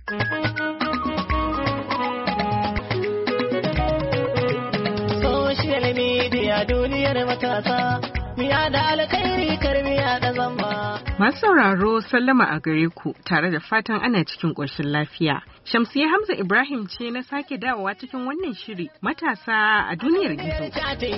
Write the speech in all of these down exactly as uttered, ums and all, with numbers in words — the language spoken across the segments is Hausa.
Social media duniyar matasa, miya da alkhairi karmiya da zamba. Masu sauraro sallama a gare ku tare da fatan ana cikin ƙoshin lafiya. Shamsiyya Hamza Ibrahim ce na sake dawowa cikin wannan shiri matasa a duniyar gizo.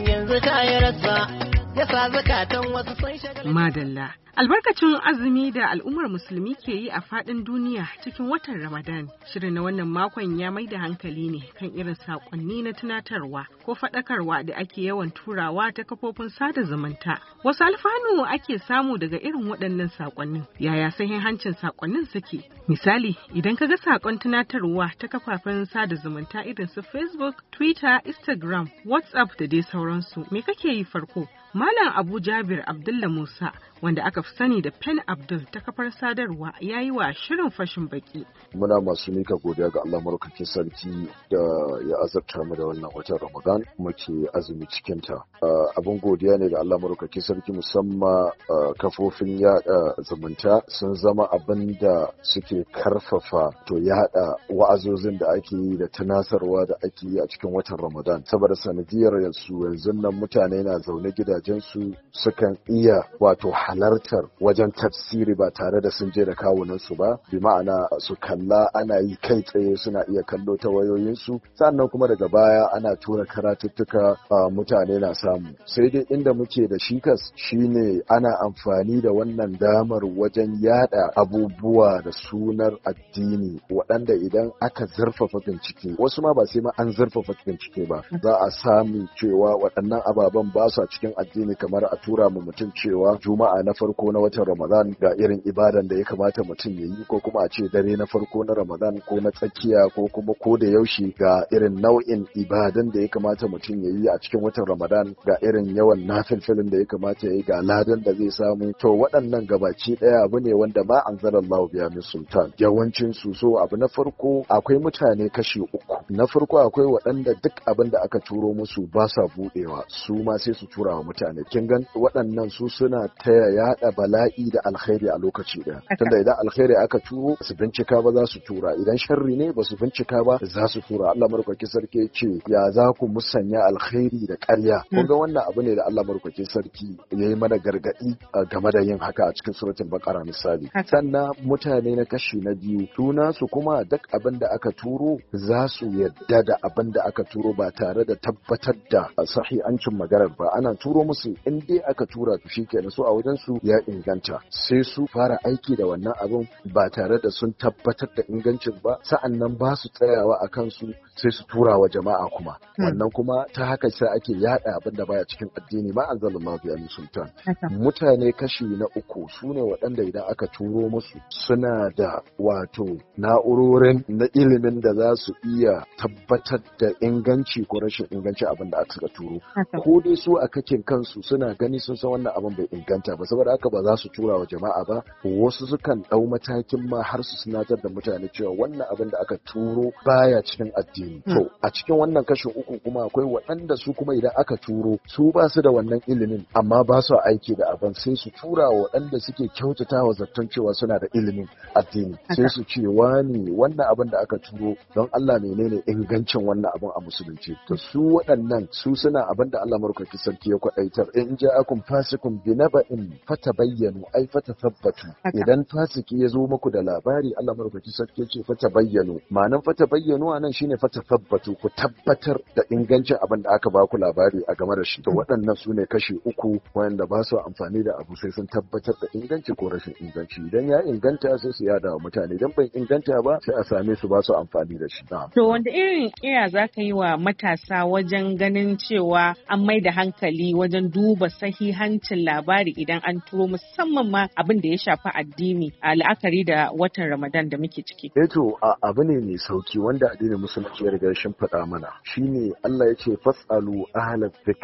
Madalla. Albarkacin azumi da al'ummar musulmi ke yi a faɗin duniya cikin watan Ramadan, shirin na wannan makon ya mai da hankali ne kan irin saƙonni na tunatarwa ko faɗakarwa da ake yawan turawa ta kafofin sada zumunta. Wasu alfanu ake samu daga irin waɗannan saƙonnin, yaya sahihancin saƙonnin suke? Misali, idan ka ga saƙon tunatarwa ta kafafen sada zumunta irin su Facebook, Twitter, Instagram, WhatsApp da dai sauransu, me kake yi farko? Malam Abu Jabir Abdullah Musa, wanda aka fi sani da Pen Abdul ta kafar sadarwa, ya yi wa shirin fashin baki. Muna masu mika godiya ga Allah Madaukakin Sarki da ya azabta mu da wannan watan Ramadan muke azumi cikin ta. Abin godiya ne ga Allah Madaukakin Sarki, musamman kafofin yada zumunta sun zama abin da suke karfafa to yada wa'azozin da ake yi da tunasarwa da ake yi a cikin watan Ramadan. Saboda sanadiyar yanzu yanzu nan mutane na zaune gidajensu sukan iya wato halartar wajen tafsiri ba tare da sun je da kawunansu ba, bi ma'ana su kalla ana yi kai tsaye, suna iya kallo ta wayoyinsu, sannan kuma daga baya ana tura karatuttuka mutane na samu. Sai dai inda muke da shikas shine ana amfani da wannan damar wajen yada abubuwa da sunar addini waɗanda idan aka zurfafa bincike, wasu ma ba sai ma an zurfafa bincike ba, za a sami cewa waɗannan ababen ba su cikin addini, kamar a tura mu mutum cewa juma'a na farko na watan Ramadan ga irin ibadan da ya kamata mutum ya yi, ko kuma a ce dare na farko na Ramadan ko na tsakiya ko kuma ko da yaushe ga irin nau'in ibadan da ya kamata mutum ya yi a cikin watan Ramadan, ga irin yawan nafilfilin da ya kamata ya yi, ga ladan da zai samu. To waɗannan gabaci ɗaya abu ne wanda ma anzalallahu biya min sultan. Yawancin su so abu na farko akwai mutane kashi uku. Na farko akwai waɗanda duk abin da aka turo musu ba sa buɗewa, su ma sai su tura wa mutane. Kin gan waɗannan su suna taya yaɗa bala'i da alkhairi a lokaci ɗaya. Tunda idan alkhairi aka turo su bincika ba za su tura, idan sharri ne ba su bincika ba za su tura. Allah madaukakin sarki ce ya za ku musanya alkhairi da ƙarya. Kun ga wannan abu ne da Allah madaukakin sarki ya yi mana gargaɗi game da yin haka a cikin suratul baqara misali. Sannan mutane na kashi na biyu tuna su kuma duk abin da aka turo za su yadda da abin da aka turo ba tare da tabbatar da sahihancin maganar ba. Ana turo musu in dai aka tura to shikenan, su a wajen su ya inganta, sai su fara aiki da wannan abin ba tare da sun tabbatar da ingancin ba, sa'annan ba su tsayawa a kansu sai su tura wa jama'a kuma. Wannan kuma ta haka sai ake yada abin da baya cikin addini, ma anzalallahu biya min sultan. Mutane kashi na uku su ne waɗanda idan aka turo musu suna da wato na'urorin na ilimin da za su iya tabbatar da inganci ko rashin inganci abin da aka turo. Ko dai su a kakin kansu suna gani sun san wannan abin bai inganta ba, saboda haka ba za su tura wa jama'a ba. Wasu sukan ɗau matakin ma har su sinatar da mutane cewa wannan abin da aka turo baya cikin addini. To a cikin wannan kashin uku kuma akwai waɗanda su kuma idan aka turo su ba su da wannan ilimin amma ba su aiki da abin, sai su tura wa waɗanda suke kyautata wa zaton cewa suna da ilimin addini, sai su ce wani wannan abin da aka turo don Allah menene ingancin wannan abin a musulunci. To su waɗannan su suna abin da Allah marukaki sarki ya kwaɗaitar, in ja'akum fasikum binaba'in fatabayyanu ai fatathabbatu. Idan fasiki ya zo muku da labari, Allah marukaki sarki ya ce fatabayyanu, ma'anan fatabayyanu anan shine fatathabbatu, ku tabbatar da ingancin abin da aka baku labari a game da shi. To waɗannan su ne kashi uku wanda ba su amfani da abu sai sun tabbatar da inganci ko rashin inganci. Idan ya inganta sai su yada wa mutane, idan bai inganta ba sai a same su ba su amfani da shi. To wanda irin kira za ka yi wa matasa wajen ganin cewa an mai da hankali wajen duba sahihancin labari idan an turo, musamman ma abin da ya shafi addini a la'akari da watan Ramadan da muke ciki? Eh to abu ne mai sauki wanda addinin musulunci ya riga shin faɗa mana, shine Allah ya ce fasalu ahlal dhikri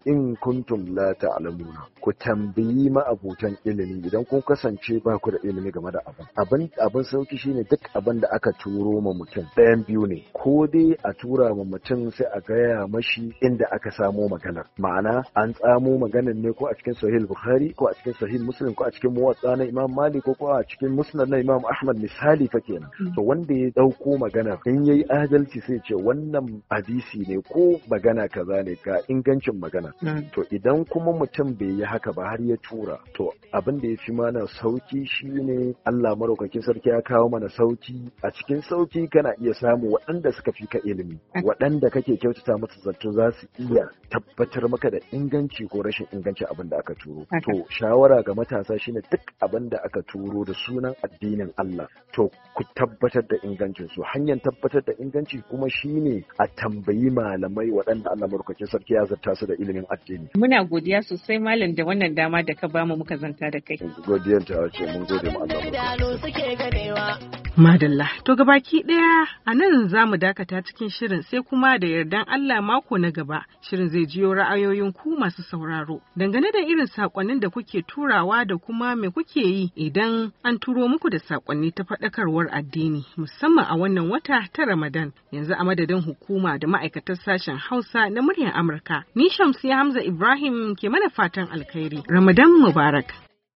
in kuntum la ta'lamuna ku tambayi ma'abutan ilimi idan kun kasance ba ku da ilimi game da abin abin abin sauki shine duk abin da aka turo ma mutum ɗayan biyu ne ko dai a tura ma mutum sai a gaya mashi inda aka samo maganar ma'ana an tsamo maganar ne ko a cikin sahih bukhari ko a cikin sahih muslim ko a cikin muwatta na imam malik ko ko a cikin musnad na imam ahmad misali fa kenan to wanda ya dauko maganar in yayi adalci sai ce wannan hadisi ne ko magana kaza ne ga ingancin magana to idan kuma mutum bai yi haka ba har ya tura to abin da ya fi mana sauki shine Allah maraukakin sarki ya kawo mana sauki a cikin sauki kana iya samu waɗanda suka fi ka ilimi waɗanda kake kyautata musu zato za su iya tabbatar maka da inganci ko rashin inganci abin da aka turo to shawara ga matasa shine duk abin da aka turo da sunan addinin Allah to ku tabbatar da ingancin su hanyar tabbatar da inganci kuma shine a tambayi malamai waɗanda Allah maraukakin sarki ya zarta su da ilimin addini. Muna godiya sosai malam da wannan dama da ka bamu muka zanta da kai. Godiyar ta ce mun gode ma Allah. Madalla, to gabaki ɗaya a nan za mu dakata cikin shirin sai kuma da yardan Allah mako na gaba shirin zai jiyo ra'ayoyin ku masu sauraro dangane da irin sakonnin da kuke turawa da kuma me kuke yi idan an turo muku da sakonni ta faɗakarwar addini musamman a wannan wata ta Ramadan. Yanzu a madadin hukuma da ma'aikatar sashen Hausa na muryar Amurka, ni Shamsiya Hamza Ibrahim ke mana fatan alkhairi. Ramadan Mubarak.